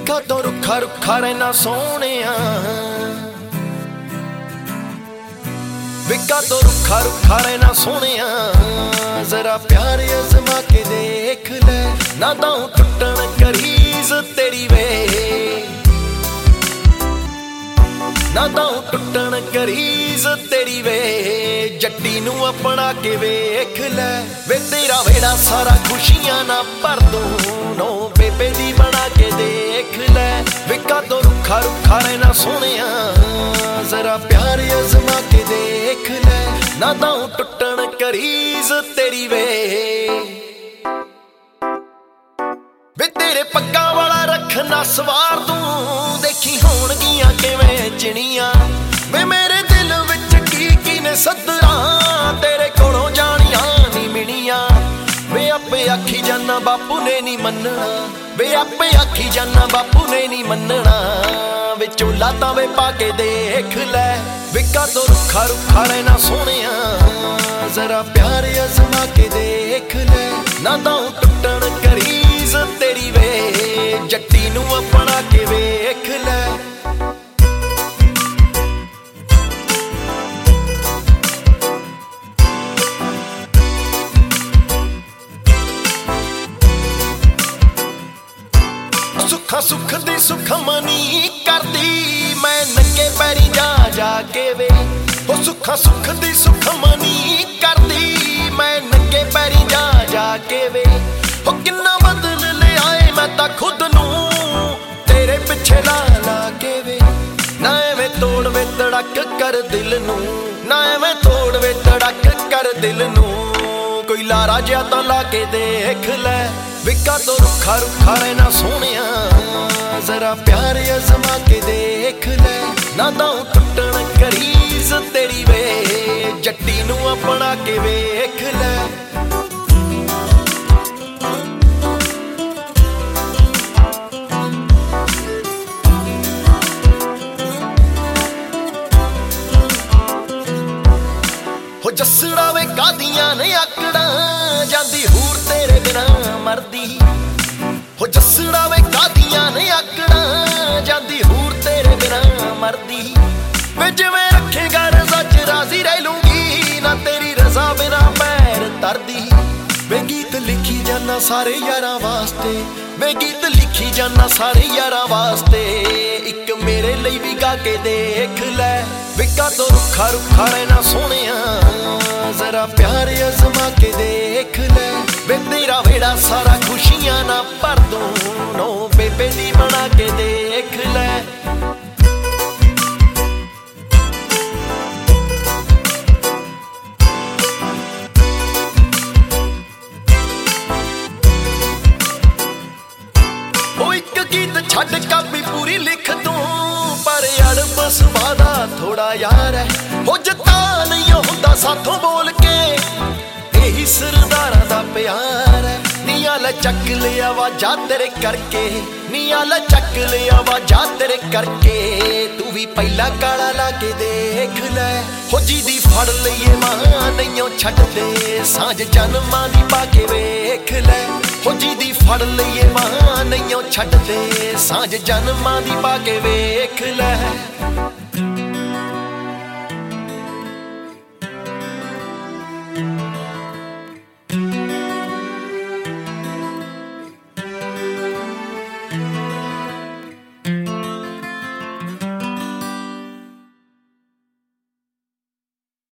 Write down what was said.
ਵੇਖਾ ਤੋਂ ਰੁੱਖਾ ਰੁੱਖਾ ਰਹਿਣਾ ਸੋਹਣਿਆ, ਵੇਖਾ ਤੋਂ ਰੁੱਖਾ ਰੁੱਖਾ ਰਹਿਣਾ ਸੋਹਣਿਆ। ਜ਼ਰਾ ਪਿਆਰ ਅਜ਼ਮਾ ਕੇ ਦੇਖ ਲੈ, ਨਾ ਤਾਂ ਟੁੱਟਣ ਕਰੀਜ਼ ਤੇਰੀ ਵੇ, ਨਾ ਤਾਂ ਟੁੱਟਣ ਕਰੀਜ਼ ਤੇਰੀ ਵੇ। ਜੱਟੀ ਨੂੰ ਆਪਣਾ ਕੇ ਵੇਖ ਲੈ ਵੇ, ਤੇਰਾ ਵੇੜਾ ਸਾਰਾ ਖੁਸ਼ੀਆਂ ਨਾ ਭਰ ਦੂੰ। ਨੋ ਬੇਬੇ ਦੀ ਬਣਾ ਕੇ ਦੇਖ ਲੈ, ਵੇਖਾ ਤੋਂ ਰੁੱਖਾ ਰੁੱਖਾ ਰਹਿਣਾ ਸੋਹਣਿਆ। ਜ਼ਰਾ ਪਿਆਰ ਅਜ਼ਮਾ ਕੇ ਦੇਖ ਲੈ, ਨਾ ਤਾਂ ਟੁੱਟਣ ਕਰੀਜ਼ ਤੇਰੀ ਵੇ। ਵੇ ਤੇਰੇ ਪੱਗਾਂ ਵਾਲਾ ਰੱਖਣਾ ਸਵਾਰ ਦੂੰ, ਦੇਖੀ ਹੋਣਗੀਆਂ ਕਿਵੇਂ ਚਿਣੀਆਂ। ਵੇ ਮੇਰੇ ਦਿਲ ਵਿੱਚ ਕੀ ਨੇ ਸੱਦਰਾਂ, ਤੇਰੇ ਕੋਲੋਂ ਜਾਣੀਆਂ ਨੀ ਮਿਣੀਆਂ। ਵੇ ਆਪੇ ਆਖੀ ਜਾਨਾ ਬਾਪੂ ਨੇ ਨੀ ਮੰਨਣਾ, ਵੇ ਆਪੇ ਆਖੀ ਜਾਨਾ ਬਾਪੂ ਨੇ ਨੀ ਮੰਨਣਾ। ਵੇ ਝੋਲਾ ਤਾਂ ਵੇ ਪਾ ਕੇ ਦੇਖ ਲੈ, ਵੇਖਾ ਤੋਂ ਰੁੱਖਾ ਰੁੱਖਾ ਰਹਿਣਾ ਸੋਹਣਿਆ। ਜ਼ਰਾ ਪਿਆਰ ਅਜ਼ਮਾ ਕੇ ਦੇਖ ਲੈ, ਨਾ ਤਾਂ ਟੁੱਟਣ ਕਰੀਜ਼ ਤੇਰੀ ਵੇ। ਜੱਟੀ ਨੂੰ ਆਪਣਾ ਕੇ ਵੇਖ ਲੈ। ਸੁੱਖਾਂ ਸੁੱਖ ਦੀ ਸੁਖਮਨੀ ਕਰਦੀ, ਮੈਂ ਨੰਗੇ ਪੈਰੀ ਜਾ ਕੇ ਵੇ। ਉਹ ਸੁੱਖਾਂ ਸੁੱਖ ਦੀ ਸੁਖਮਨੀ ਕਰਦੀ, ਮੈਂ ਨੰਗੇ ਪੈਰੀ ਜਾ ਕੇ ਵੇ। ਉਹ ਕਿੰਨਾ ਬਦਲ ਲਿਆਏ ਮੈਂ ਤਾਂ ਖੁਦ ਨੂੰ, ਤੇਰੇ ਪਿੱਛੇ ਲਾ ਕੇ ਵੇ। ਨਾ ਐਵੇਂ ਤੋੜ ਵੇ ਧੜਕ ਕਰ ਦਿਲ ਨੂੰ, ਨਾ ਐਵੇਂ ਤੋੜ ਵੇ ਧੜਕ ਕਰ ਦਿਲ ਨੂੰ। ਕੋਈ ਲਾਰਾ ਜਿਹਾ ਤਾਂ ਲਾ ਕੇ ਦੇਖ ਲੈ, ਵੇਖਾ ਤੋਂ ਰੁੱਖਾ ਰੁੱਖਾ ਰਹਿਣਾ ਸੋਹਣਿਆ। ਜ਼ਰਾ ਪਿਆਰ ਅਜ਼ਮਾ ਕੇ ਦੇਖ ਲੈ, ਨਾ ਤਾਂ ਟੁੱਟਣ ਕਰੀਜ਼ ਤੇਰੀ ਵੇ। ਜੱਟੀ ਨੂੰ ਆਪਣਾ ਕੇ ਵੇਖ ਲੈ। ਹੋ ਜੱਸੜਾ ਵੇ ਕਾਦੀਆਂ ਨੇ ਆਕੜਾਂ, ਜਾਂਦੀ ਹੂਰ ਤੇਰੇ ਬਿਨਾ ਮਰਦੀ। ਹੋ ਜੱਸੜਾ ਵੇ ਕਾਦੀਆਂ ਨੇ ਆਕੜਾਂ, ਜਾਂਦੀ ਹੂਰ ਤੇਰੇ ਬਿਨਾ ਮਰਦੀ। ਵੇ ਜਿਵੇਂ ਰੱਖੇਗਾ ਰਜ਼ਾ ਚ ਰਾਜ਼ੀ ਰਹਿ ਲੂੰਗੀ, ਨਾ ਤੇਰੀ ਰਜ਼ਾ ਬਿਨਾ ਪੈਰ ਧਰਦੀ। ਵੇ ਗੀਤ ਲਿਖੀ ਜਾਨਾ ਸਾਰੇ ਯਾਰਾਂ ਵਾਸਤੇ, ਵੇ ਗੀਤ ਲਿਖੀ ਜਾਨਾ ਸਾਰੇ ਯਾਰਾਂ ਵਾਸਤੇ। ਇੱਕ ਮੇਰੇ ਲਈ ਵੀ ਗਾ ਕੇ ਦੇਖ ਲੈ, ਵੇਖਾ ਤੋਂ ਰੁੱਖਾ ਰੁੱਖਾ ਰਹਿਣਾ ਸੋਹਣਿਆ। ਜ਼ਰਾ ਪਿਆਰ ਅਜ਼ਮਾ ਕੇ ਦੇਖ ਲੈ, ਵੇ ਤੇਰਾ ਵੇੜਾ ਸਾਰਾ ਖੁਸ਼ੀਆਂ ਨਾ ਭਰ ਦੂੰ। ਨੋ ਬੇਬੇ ਦੀ ਬਣਾ ਕੇ ਦੇਖ ਲੈ। ਉਹ ਇੱਕ ਗੀਤ ਛੱਡ ਕਾਪੀ ਪੂਰੀ ਲਿਖ ਦੂੰ, ਪਰ ਅੜਬ ਸੁਭਾਅ ਦਾ ਥੋੜਾ ਯਾਰ ਹੈ। ਹੋ ਜਤਾ ਨਹੀਂ ਹੁੰਦਾ ਸਾਥੋਂ ਬੋਲ ਕੇ, ਇਹੀ ਸਰਦਾਰਾਂ ਦਾ ਪਿਆਰ ਹੈ। ਨੀਆਂ ਲੈ ਚੱਕ ਲਿਆ ਵਾਜਾ ਤੇਰੇ ਕਰਕੇ, ਨੀਆਂ ਲੈ ਚੱਕ ਲਿਆ ਵਾਜਾ ਤੇਰੇ ਕਰਕੇ। ਤੂੰ ਵੀ ਪਹਿਲਾ ਕਾਲਾ ਲਾ ਕੇ ਦੇਖ ਲੈ। ਹੋ ਜਿਹਦੀ ਫੜ ਲਈਏ ਮਾਂ ਨਹੀਂਓ ਛੱਡਦੇ, ਸਾਂਝ ਜਨਮਾਂ ਦੀ ਪਾ ਕੇ ਵੇਖ ਲੈ। ਹੋ ਜਿਹਦੀ ਫੜ ਲਈਏ ਮਾਂ ਨਹੀਂਓ ਛੱਡਦੇ, ਸਾਂਝ ਜਨਮਾਂ ਦੀ ਪਾ ਕੇ ਵੇਖ ਲੈ।